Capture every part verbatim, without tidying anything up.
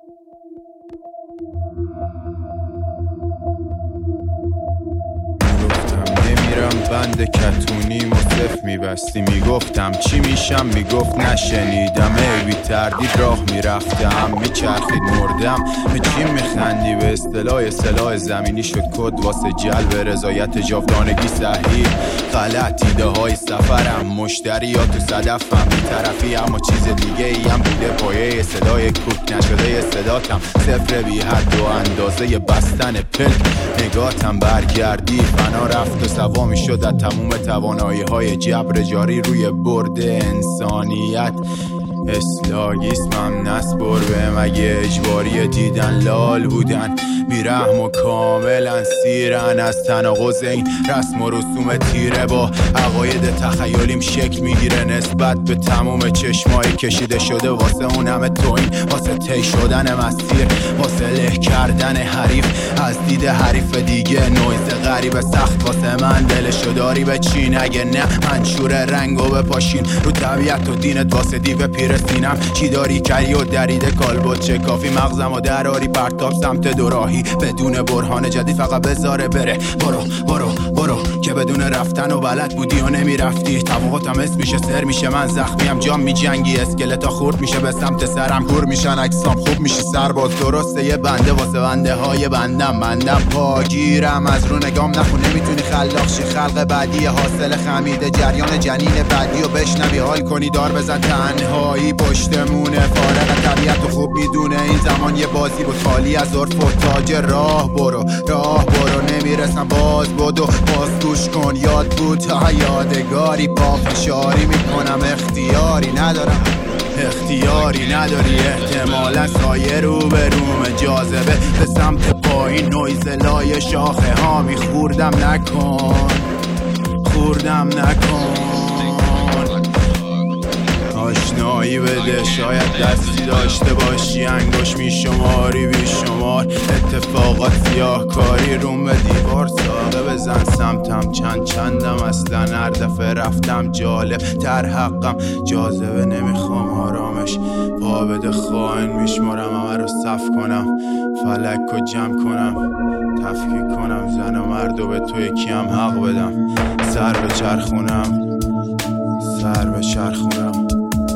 بند کتونی مصف میبستی، میگفتم چی میشم، میگفت نشنیدم. ای بی تردید راه میرفتم، میچرخید مردم. به چی میخندی؟ به اصطلاح اصطلاح زمینی شد کد واسه جلب رضایت جاودانگی صحیح. غلط ایده های سفرم، مشتریات تو صدفم، بی‌طرفی اما چیز دیگه ای هم بوده. پایه صدای کوک نشده صداتم، صفر بی حد و اندازه بستن پلک. نگاتم برگردی فنا رفت و سوامی شد از تموم توانایی های جبر جاری روی برد انسانیت. اسلاگیسمم نسبر به مگه اجباری دیدن لال بودن، بیرحم و کاملا سیرن از تناقض این رسم و رسوم تیره. با عقاید تخیلیم شکل میگیره نسبت به تموم چشمای کشیده شده واسه اون همه توین، واسه تی شدن مسیر، واسه له کردن حریف از دید حریف دیگه. نویز غریب سخت واسه من دلشو داری به چین، اگه نه منشور رنگو به پاشین رو طبیعت و دینت واسه دیو پیر سینم. چی داری کری و دریده کالبد چه کافی مغزم و دراری پرتاب سمت دوراهی بدون برهان جدید فقط بذاره بره. برو برو برو که بدون رفتن و بلد بودی و نمیرفتی. طبقاتم اسم میشه سر میشه، من زخمیم جام میجنگی. اسکلتا خورد میشه به سمت سرم کور میشن اجسام خوب میشی سرباز. درسته یه بنده واسه بنده های بندم، بندم پاگیرم از رو نگام نخون نمیتونی خلاق شی. خلق بعدی حاصل خمیده جریان جنین بعدی و بشنوی حال کنی دار بزن. تنهایی پشتمونه فارغ طبیعت و خوب میدونه این زمان یه بازی بود خالی از عرف و تاج. راه برو راه برو نمیرسم باز بدو باز گوش کن یاد بود تا یادگاری. پا فشاری میکنم اختیاری ندارم، اختیاری نداری. احتمالا سایه رو به روم جاذبه به سمت پایین نویز لای شاخه ها میخوردم نکن خوردم نکن. آشنایی بده شاید دستی داشته باشی، انگوش میشماری بیشمار اتفاقات سیاهکاری روم به دیوار. ساقه بزن سمتم چند چندم اصلا هر دفعه رفتم جالب تر حقم. جاذبه نمیخوام آرامش پا بده خائن میشمارم همه رو صف کنم فلک و جمع کنم تفکیک کنم زن و مرد و به تو یکی هم حق بدم. سر به چرخونم سر به چرخونم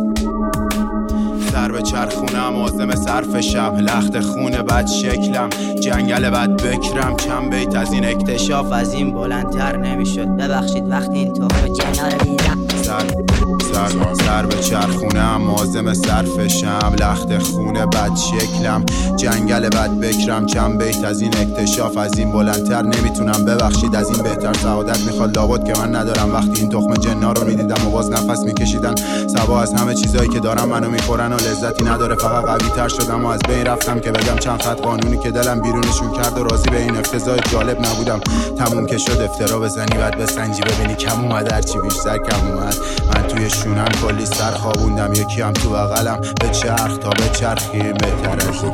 سر به چرخونم عازم صرفشم لخت خونه بد شکلم جنگل بد بکرم. چند بیت از این اکتشاف از این بلندتر نمیشد. ببخشید وقتی این تو کنار دیدم. سر سر سر به چرخونم عازم صرفشم لخت خونه بد شکلم جنگل بد بکرم. چند بیت از این اکتشاف از این بلندتر نمیتونم. ببخشید از این بهتر سعادت میخواد لابد که من ندارم. وقتی این تخم جنا رو میدیدم و باز نفس میکشیدن سبا از همه چیزایی که دارم منو میخورن و لذتی نداره. فقط قوی تر شدم و از بین رفتم که بگم چند خط قانونی که دلم بیرونشون کرد و راضی به این افتضاح جالب نبودم. تموم که شد افترا بزنی بعد بسنجی ببینی کم اومد هرچی بیشتر کم اومد. من توی شونم کلی سر خوابوندم یکی هم تو بغلم به چرخ تا به چرخیم بهتر از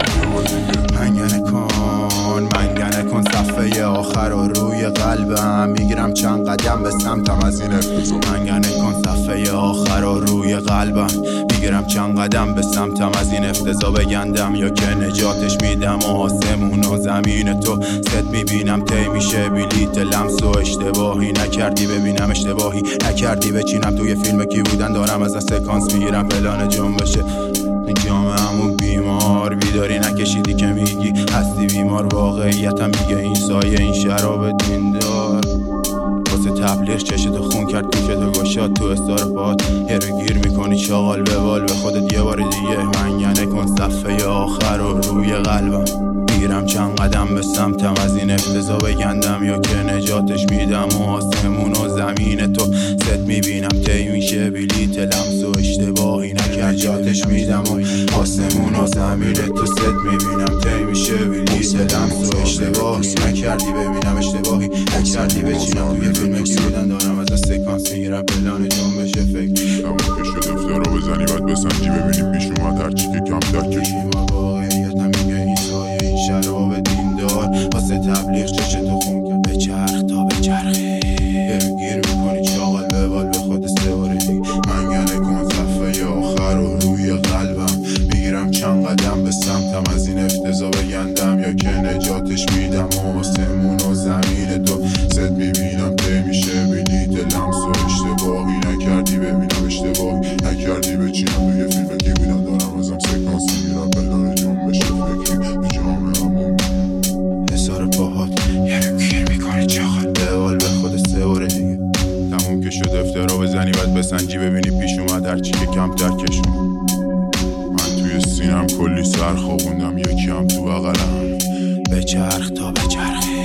منگنه کن منگنه کن صفحه آخر و روی قلبم میگیرم چند قدم به سمتم از این افتضاح. منگنه کن صفحه آخر و روی قلبم میگیرم چند قدم به سمتم از این افتضاح. بگندم یا که نجاتش میدم و آسمون و زمین تو ست میبینم تی میشه بلیت لمس و اشتباهی نکردی ببینم اشتباهی نکردی بچینم توی فیلم کی بودن دارم از سکانس میگیرم پلان جنبشه جامعه‌مون بیمار بیداری نکشیدی که میگی هستی بیمار. واقعیتم میگه این سایه این شراب دیندار واسه تبلیغ چشتو خون کرد تو کتو گشاد تو استار پات یه رو گیر میکنی چاقال به بال به خودت یه بار دیگه. منگنه کن صفحه آخر و روی قلبم میگیرم چند قدم به سمتم از این افتضاح. بگندم یا که نجاتش میدم و آسمون و زمین تو ست میبینم تی میشه بلیت لمس و اشتباهی نکردی نجاتش میدم و آسمون و زمین تو ست میبینم تی میشه بلیت لمس و اشتباهی نکردی ببینم اشتباهی نکردی بچینم توی فیلم کی بودن دارم از سکانس میگیرم پلان جنبشه فکر تموم که شد افترا بزنی بعد بسنجی ببینی پیش اومد هرچی که کم در کشیم. واقعیتم میگه این سایه این شراب دیندار واسه تبلیغ چشتو خون کرد به چرخ تا به چرخی گیر میکنی چاقال به بال به خود سواری. منگنه کن صفحه آخر و روی قلبم میگیرم چند قدم به سمتم از این آسمون و زمین دو زد میبینم ته میشه بیلی دلم سو اشتباهی نکردی ببینم اشتباهی نکردی بچینم توی فیلم که بیدم دارم ازم سکانس میگیرم بلان جنبش فکری تو جامعه همون حسار پاهات یه گیر میکنی چقدر دوال به خود سه باره دیگه تموم که شد افترا بزنی باید بسنجی ببینی پیش اومد هرچی که کم تر کشون من توی سینم کلی سر خوابوندم یکی هم تو بغلم بچرخ تا بچرخه